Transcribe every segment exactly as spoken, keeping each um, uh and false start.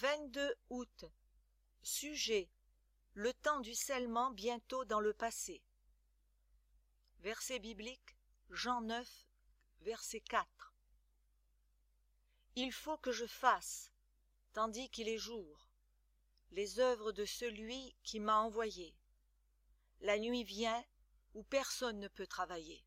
vingt-deux août. Sujet: le temps du scellement bientôt dans le passé. Verset biblique, Jean neuf, verset quatre. Il faut que je fasse, tandis qu'il est jour, les œuvres de celui qui m'a envoyé. La nuit vient où personne ne peut travailler.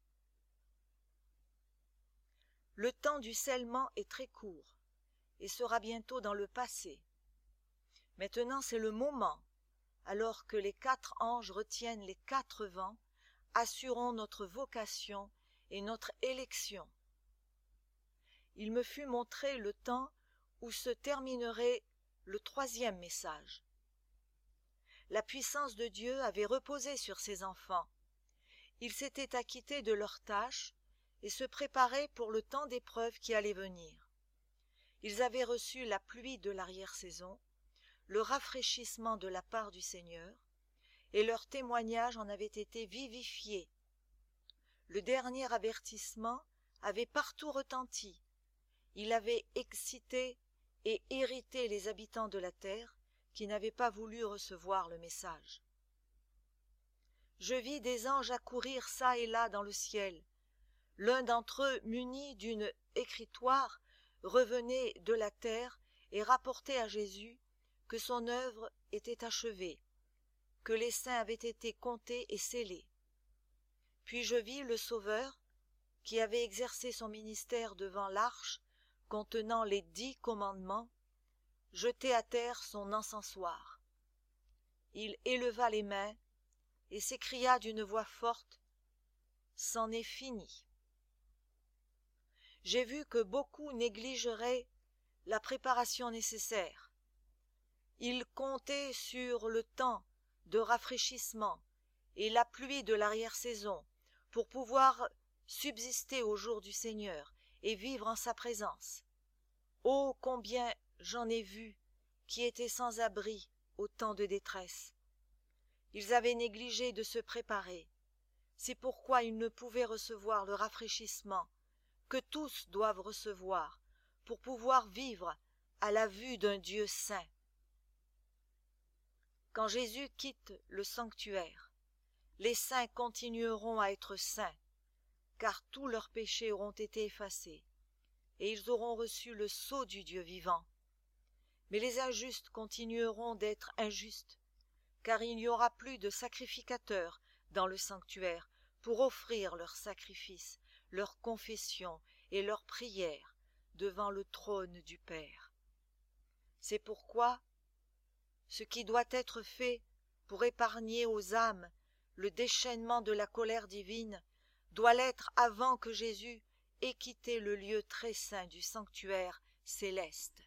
Le temps du scellement est très court et sera bientôt dans le passé. Maintenant c'est le moment, alors que les quatre anges retiennent les quatre vents, assurons notre vocation et notre élection. Il me fut montré le temps où se terminerait le troisième message. La puissance de Dieu avait reposé sur ses enfants. Ils s'étaient acquittés de leurs tâches et se préparaient pour le temps d'épreuve qui allait venir. Ils avaient reçu la pluie de l'arrière-saison, le rafraîchissement de la part du Seigneur, et leur témoignage en avait été vivifié. Le dernier avertissement avait partout retenti. Il avait excité et irrité les habitants de la terre qui n'avaient pas voulu recevoir le message. Je vis des anges accourir çà et là dans le ciel. L'un d'entre eux, muni d'une écritoire, revenait de la terre et rapportait à Jésus que son œuvre était achevée, que les saints avaient été comptés et scellés. Puis je vis le Sauveur, qui avait exercé son ministère devant l'arche contenant les dix commandements, jeter à terre son encensoir. Il éleva les mains et s'écria d'une voix forte, « C'en est fini ». J'ai vu que beaucoup négligeraient la préparation nécessaire. Ils comptaient sur le temps de rafraîchissement et la pluie de l'arrière-saison pour pouvoir subsister au jour du Seigneur et vivre en sa présence. Oh, combien j'en ai vu qui étaient sans abri au temps de détresse. Ils avaient négligé de se préparer. C'est pourquoi ils ne pouvaient recevoir le rafraîchissement que tous doivent recevoir pour pouvoir vivre à la vue d'un Dieu saint. Quand Jésus quitte le sanctuaire, les saints continueront à être saints, car tous leurs péchés auront été effacés, et ils auront reçu le sceau du Dieu vivant. Mais les injustes continueront d'être injustes, car il n'y aura plus de sacrificateurs dans le sanctuaire pour offrir leurs sacrifices, leurs confessions et leurs prières devant le trône du Père. C'est pourquoi ce qui doit être fait pour épargner aux âmes le déchaînement de la colère divine doit l'être avant que Jésus ait quitté le lieu très saint du sanctuaire céleste.